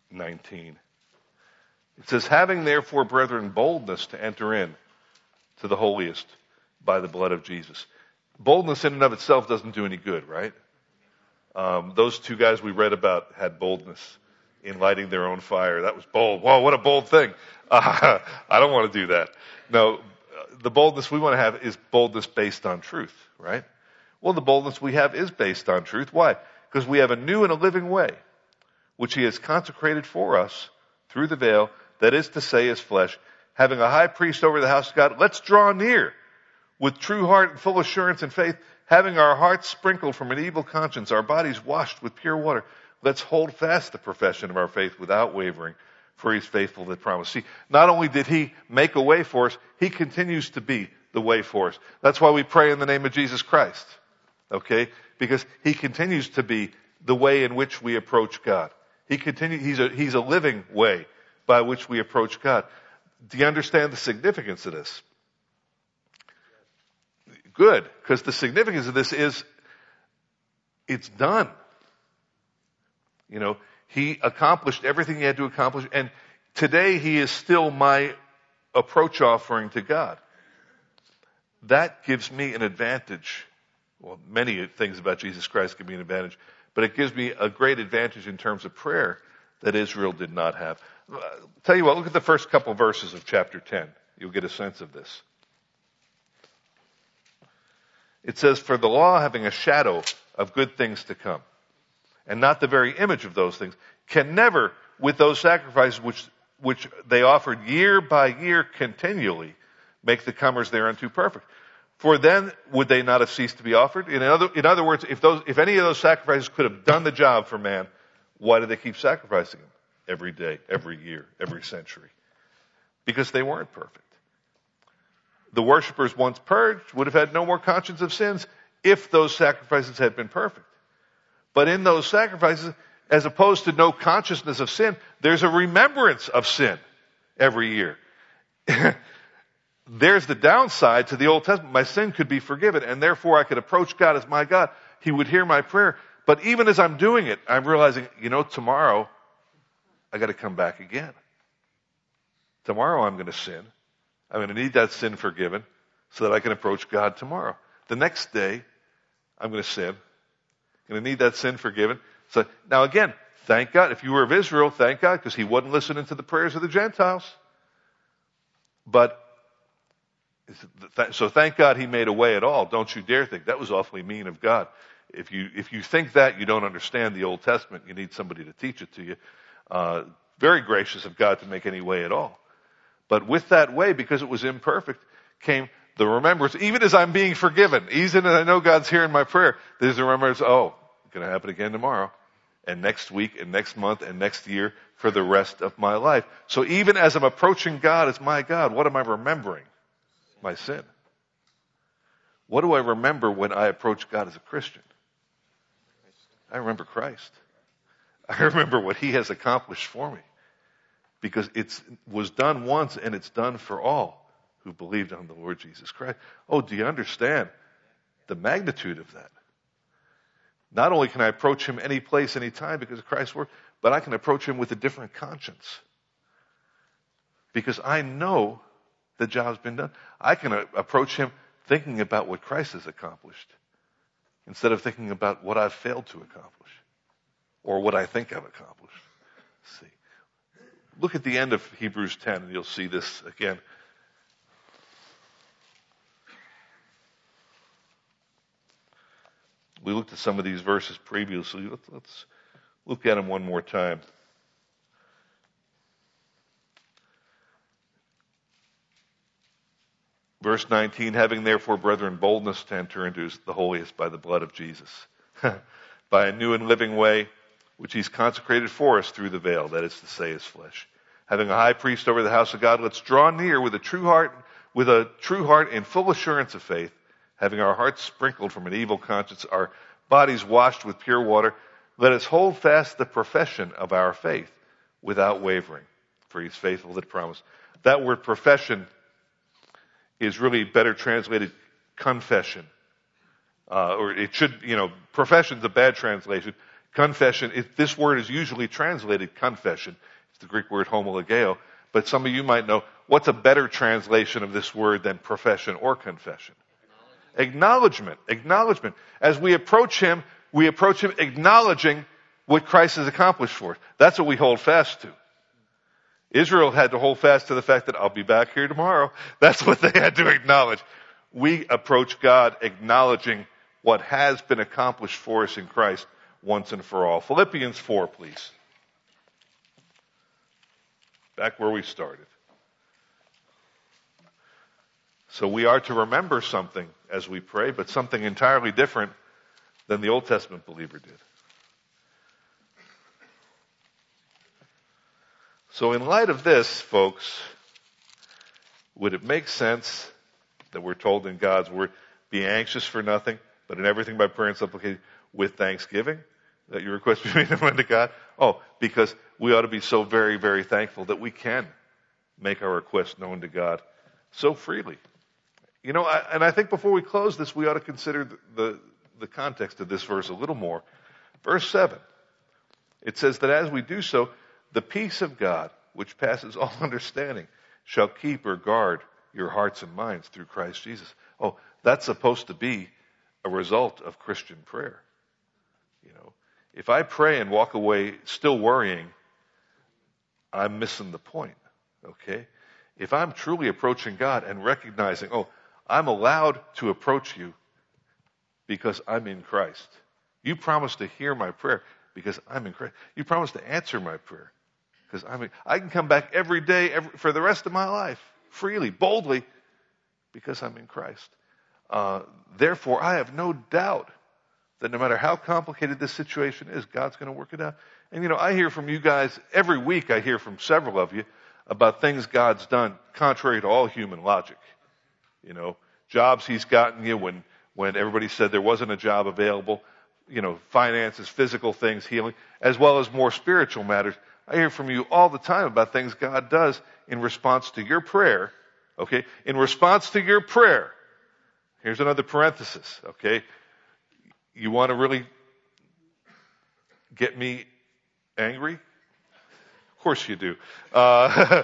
nineteen. It says, having therefore, brethren, boldness to enter in to the holiest by the blood of Jesus. Boldness in and of itself doesn't do any good, right? Um, those two guys we read about had boldness in lighting their own fire. That was bold. Whoa, what a bold thing. Uh, I don't want to do that. No, the boldness we want to have is boldness based on truth, right? Well, the boldness we have is based on truth. Why? Because we have a new and a living way, which he has consecrated for us through the veil, that is to say, his flesh, having a high priest over the house of God. Let's draw near with true heart and full assurance and faith, having our hearts sprinkled from an evil conscience, our bodies washed with pure water. Let's hold fast the profession of our faith without wavering, for he's faithful that promised. See, not only did he make a way for us, he continues to be the way for us. That's why we pray in the name of Jesus Christ. Okay? Because he continues to be the way in which we approach God. He continue, he's a, he's a living way by which we approach God. Do you understand the significance of this? Good, because the significance of this is it's done. You know, he accomplished everything he had to accomplish, and today he is still my approach offering to God. That gives me an advantage. Well, many things about Jesus Christ give me an advantage, but it gives me a great advantage in terms of prayer that Israel did not have. Uh, tell you what, look at the first couple verses of chapter ten. You'll get a sense of this. It says, for the law having a shadow of good things to come, and not the very image of those things, can never, with those sacrifices which, which they offered year by year continually, make the comers thereunto perfect. For then would they not have ceased to be offered? In other, in other words, if those, if any of those sacrifices could have done the job for man, why did they keep sacrificing them every day, every year, every century? Because they weren't perfect. The worshipers, once purged, would have had no more conscience of sins if those sacrifices had been perfect. But in those sacrifices, as opposed to no consciousness of sin, there's a remembrance of sin every year. There's the downside to the Old Testament. My sin could be forgiven, and therefore I could approach God as my God. He would hear my prayer. But even as I'm doing it, I'm realizing, you know, tomorrow I got to come back again. Tomorrow I'm going to sin. I'm going to need that sin forgiven so that I can approach God tomorrow. The next day, I'm going to sin. I'm going to need that sin forgiven. So now again, thank God. If you were of Israel, thank God, because he wasn't listening to the prayers of the Gentiles. But, so thank God he made a way at all. Don't you dare think that was awfully mean of God. If you, if you think that, you don't understand the Old Testament. You need somebody to teach it to you. Uh, very gracious of God to make any way at all. But with that way, because it was imperfect, came the remembrance. Even as I'm being forgiven, even as I know God's hearing my prayer, there's a remembrance, oh, it's going to happen again tomorrow, and next week, and next month, and next year, for the rest of my life. So even as I'm approaching God as my God, what am I remembering? My sin. What do I remember when I approach God as a Christian? I remember Christ. I remember what he has accomplished for me. Because it was done once and it's done for all who believed on the Lord Jesus Christ. Oh, do you understand the magnitude of that? Not only can I approach him any place, any time because of Christ's work, but I can approach him with a different conscience. Because I know the job's been done. I can approach him thinking about what Christ has accomplished instead of thinking about what I've failed to accomplish or what I think I've accomplished. Let's see. Look at the end of Hebrews ten and you'll see this again. We looked at some of these verses previously. Let's, let's look at them one more time. Verse nineteen, having therefore, brethren, boldness to enter into the holiest by the blood of Jesus, by a new and living way, which he's consecrated for us through the veil, that is to say, his flesh. Having a high priest over the house of God, let's draw near with a true heart, with a true heart in full assurance of faith, having our hearts sprinkled from an evil conscience, our bodies washed with pure water. Let us hold fast the profession of our faith without wavering, for he's faithful that promised. That word profession is really better translated confession. Uh, or it should, you know, profession's a bad translation. Confession, it, this word is usually translated confession. It's the Greek word homologeo. But some of you might know, what's a better translation of this word than profession or confession? Acknowledgement. Acknowledgement. As we approach him, we approach him acknowledging what Christ has accomplished for us. That's what we hold fast to. Israel had to hold fast to the fact that I'll be back here tomorrow. That's what they had to acknowledge. We approach God acknowledging what has been accomplished for us in Christ once and for all. Philippians four, please. Back where we started. So we are to remember something as we pray, but something entirely different than the Old Testament believer did. So in light of this, folks, would it make sense that we're told in God's word, be anxious for nothing, but in everything by prayer and supplication with thanksgiving, that your request be made known to God? Oh, because we ought to be so very, very thankful that we can make our requests known to God so freely. You know, I, and I think before we close this, we ought to consider the, the, the context of this verse a little more. Verse seven, it says that as we do so, the peace of God, which passes all understanding, shall keep or guard your hearts and minds through Christ Jesus. Oh, that's supposed to be a result of Christian prayer. You know, if I pray and walk away still worrying, I'm missing the point. Okay? If I'm truly approaching God and recognizing, oh, I'm allowed to approach you because I'm in Christ. You promised to hear my prayer because I'm in Christ. You promised to answer my prayer because I'm in, I can come back every day every, for the rest of my life freely, boldly, because I'm in Christ. Uh, therefore, I have no doubt that no matter how complicated this situation is, God's going to work it out. And you know, I hear from you guys every week. I hear from several of you about things God's done contrary to all human logic. You know, jobs he's gotten you when, when everybody said there wasn't a job available, you know, finances, physical things, healing, as well as more spiritual matters. I hear from you all the time about things God does in response to your prayer, okay? In response to your prayer. Here's another parenthesis, okay? You want to really get me angry? Of course you do. Uh,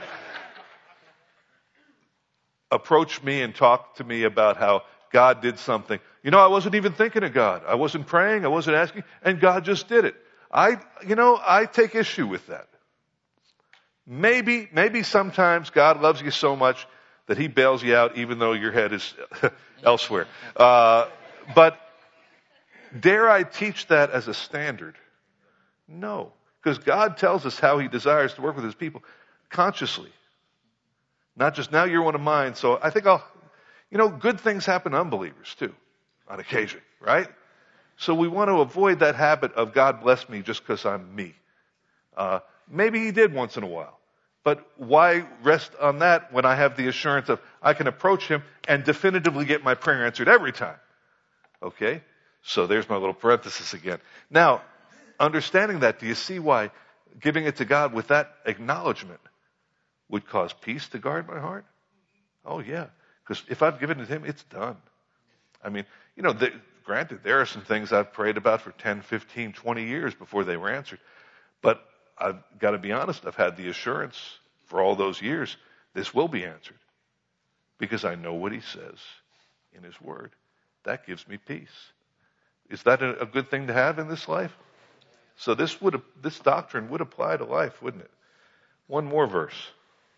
approach me and talk to me about how God did something. You know, I wasn't even thinking of God. I wasn't praying. I wasn't asking. And God just did it. I, you know, I take issue with that. Maybe, maybe sometimes God loves you so much that he bails you out even though your head is elsewhere. Uh, but dare I teach that as a standard? No. Because God tells us how he desires to work with his people consciously. Not just now you're one of mine, so I think I'll, you know, good things happen to unbelievers too, on occasion, right? So we want to avoid that habit of God bless me just because I'm me. Uh, maybe he did once in a while. But why rest on that when I have the assurance of I can approach him and definitively get my prayer answered every time? Okay? So there's my little parenthesis again. Now, understanding that, do you see why giving it to God with that acknowledgement would cause peace to guard my heart? Oh, yeah. Because if I've given it to him, it's done. I mean, you know, the, granted, there are some things I've prayed about for ten, fifteen, twenty years before they were answered. But I've got to be honest, I've had the assurance for all those years, this will be answered. Because I know what he says in his word. That gives me peace. Is that a, a good thing to have in this life? So this would this doctrine would apply to life, wouldn't it? One more verse.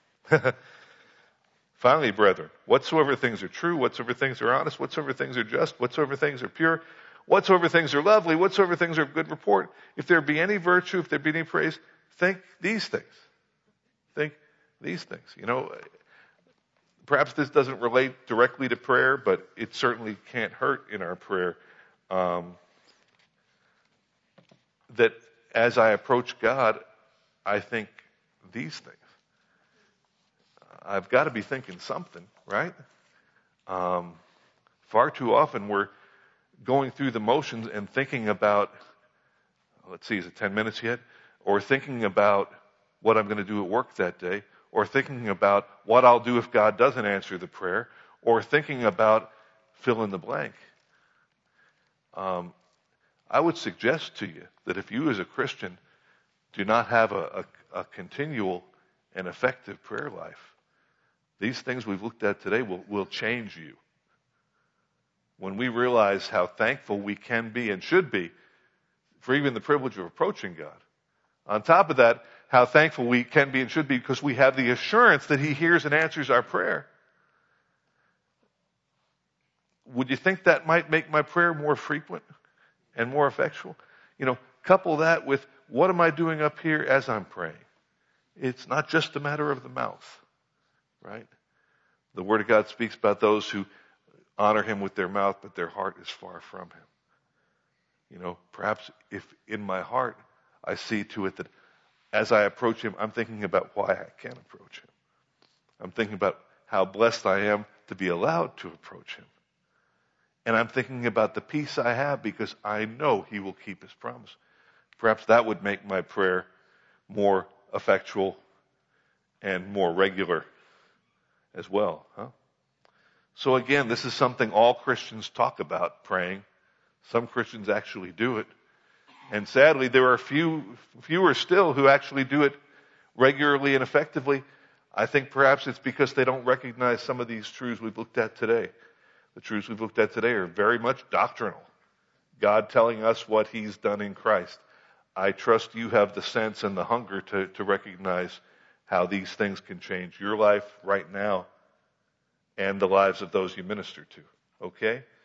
Finally, brethren, whatsoever things are true, whatsoever things are honest, whatsoever things are just, whatsoever things are pure, whatsoever things are lovely, whatsoever things are of good report, if there be any virtue, if there be any praise, think these things. Think these things. You know, perhaps this doesn't relate directly to prayer, but it certainly can't hurt in our prayer. Um, that as I approach God, I think these things. I've got to be thinking something, right? Um, far too often we're going through the motions and thinking about, let's see, is it ten minutes yet? Or thinking about what I'm going to do at work that day, or thinking about what I'll do if God doesn't answer the prayer, or thinking about fill in the blank. Um, I would suggest to you that if you as a Christian do not have a, a, a continual and effective prayer life, these things we've looked at today will, will change you. When we realize how thankful we can be and should be for even the privilege of approaching God. On top of that, how thankful we can be and should be because we have the assurance that He hears and answers our prayer. Would you think that might make my prayer more frequent and more effectual? You know, couple that with what am I doing up here as I'm praying? It's not just a matter of the mouth, right? The Word of God speaks about those who honor Him with their mouth, but their heart is far from Him. You know, perhaps if in my heart I see to it that as I approach Him, I'm thinking about why I can approach Him. I'm thinking about how blessed I am to be allowed to approach Him. And I'm thinking about the peace I have because I know He will keep His promise. Perhaps that would make my prayer more effectual and more regular as well, huh? So again, this is something all Christians talk about, praying. Some Christians actually do it. And sadly, there are few, fewer still who actually do it regularly and effectively. I think perhaps it's because they don't recognize some of these truths we've looked at today. The truths we've looked at today are very much doctrinal. God telling us what He's done in Christ. I trust you have the sense and the hunger to, to recognize how these things can change your life right now and the lives of those you minister to. Okay?